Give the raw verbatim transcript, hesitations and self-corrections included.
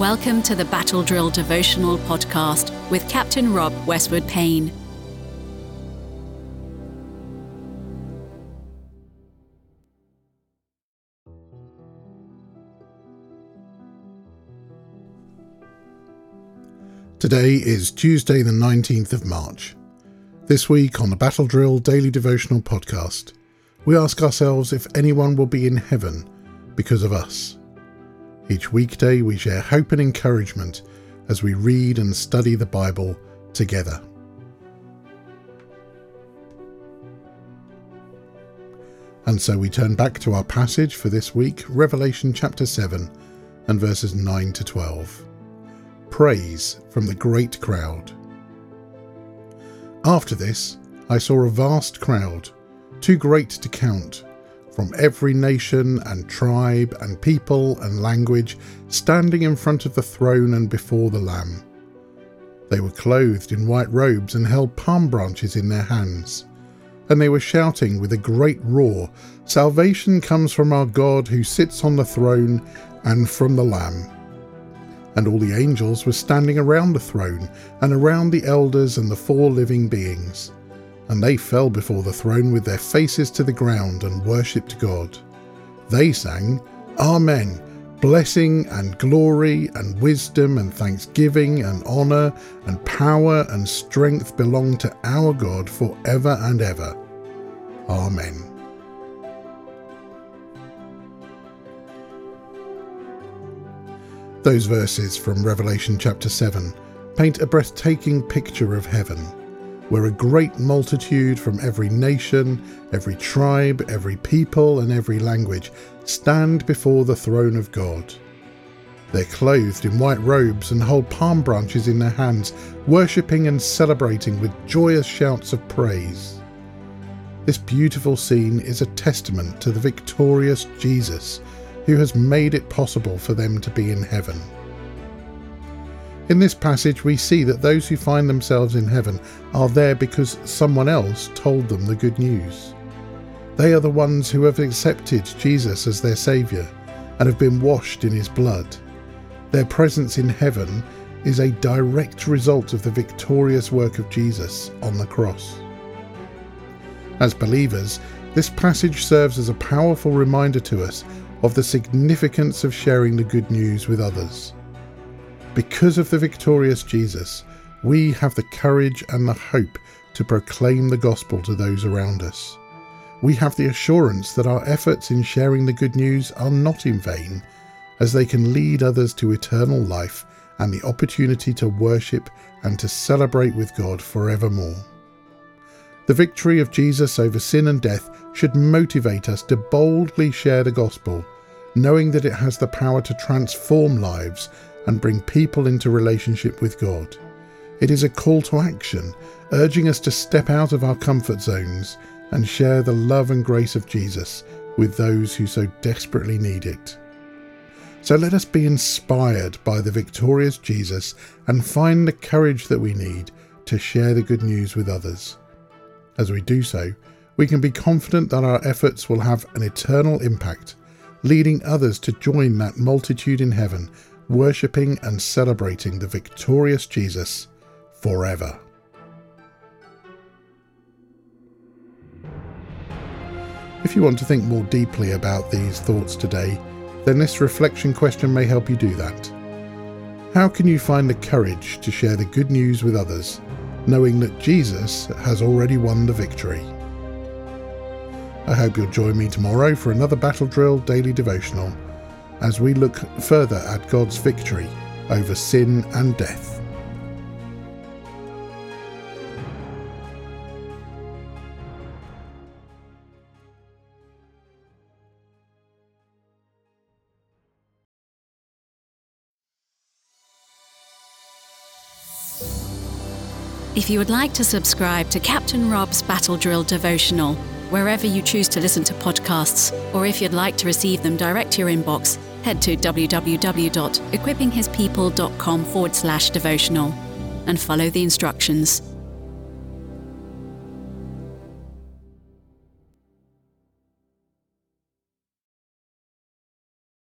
Welcome to the Battle Drill Devotional Podcast with Captain Rob Westwood Payne. Today is Tuesday the nineteenth of March. This week on the Battle Drill Daily Devotional Podcast, we ask ourselves if anyone will be in heaven because of us. Each weekday we share hope and encouragement as we read and study the Bible together. And so we turn back to our passage for this week, Revelation chapter seven and verses nine to twelve. Praise from the great crowd. After this, I saw a vast crowd, too great to count, from every nation and tribe and people and language, standing in front of the throne and before the Lamb. They were clothed in white robes and held palm branches in their hands. And they were shouting with a great roar, "Salvation comes from our God who sits on the throne and from the Lamb." And all the angels were standing around the throne and around the elders and the four living beings. And they fell before the throne with their faces to the ground and worshipped God. They sang, "Amen, blessing and glory and wisdom and thanksgiving and honour and power and strength belong to our God forever and ever. Amen." Those verses from Revelation chapter seven paint a breathtaking picture of heaven, where a great multitude from every nation, every tribe, every people and every language stand before the throne of God. They're clothed in white robes and hold palm branches in their hands, worshipping and celebrating with joyous shouts of praise. This beautiful scene is a testament to the victorious Jesus, who has made it possible for them to be in heaven. In this passage we see that those who find themselves in heaven are there because someone else told them the good news. They are the ones who have accepted Jesus as their Saviour and have been washed in his blood. Their presence in heaven is a direct result of the victorious work of Jesus on the cross. As believers, this passage serves as a powerful reminder to us of the significance of sharing the good news with others. Because of the victorious Jesus, we have the courage and the hope to proclaim the gospel to those around us. We have the assurance that our efforts in sharing the good news are not in vain, as they can lead others to eternal life and the opportunity to worship and to celebrate with God forevermore. The victory of Jesus over sin and death should motivate us to boldly share the gospel, knowing that it has the power to transform lives and bring people into relationship with God. It is a call to action, urging us to step out of our comfort zones and share the love and grace of Jesus with those who so desperately need it. So let us be inspired by the victorious Jesus and find the courage that we need to share the good news with others. As we do so, we can be confident that our efforts will have an eternal impact, leading others to join that multitude in heaven, worshipping and celebrating the victorious Jesus forever. If you want to think more deeply about these thoughts today, then this reflection question may help you do that. How can you find the courage to share the good news with others, knowing that Jesus has already won the victory? I hope you'll join me tomorrow for another Battle Drill Daily Devotional, as we look further at God's victory over sin and death. If you would like to subscribe to Captain Rob's Battle Drill Devotional, wherever you choose to listen to podcasts, or if you'd like to receive them direct to your inbox, head to www.equippinghispeople.com forward slash devotional and follow the instructions.